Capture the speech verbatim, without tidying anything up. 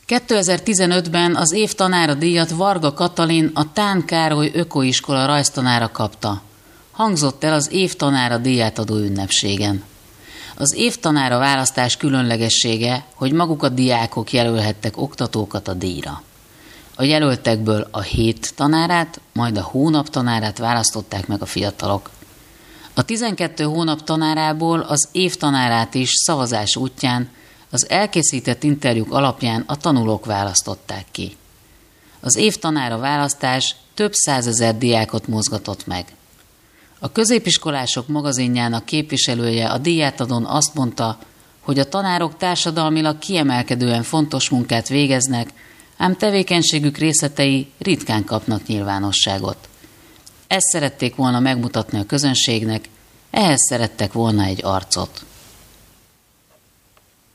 kétezer-tizenötben az év tanára díjat Varga Katalin, a Tán Károly Ökoiskola rajztanára kapta. Hangzott el az év tanára díját adó ünnepségen. Az év tanára választás különlegessége, hogy maguk a diákok jelölhettek oktatókat a díjra. A jelöltekből a hét tanárát, majd a hónap tanárát választották meg a fiatalok. A tizenkét hónap tanárából az év tanárát is szavazás útján, az elkészített interjúk alapján a tanulók választották ki. Az év tanára választás több százezer diákot mozgatott meg. A középiskolások magazinjának képviselője a díjátadón azt mondta, hogy a tanárok társadalmilag kiemelkedően fontos munkát végeznek, ám tevékenységük részletei ritkán kapnak nyilvánosságot. Ezt szerették volna megmutatni a közönségnek, ehhez szerettek volna egy arcot.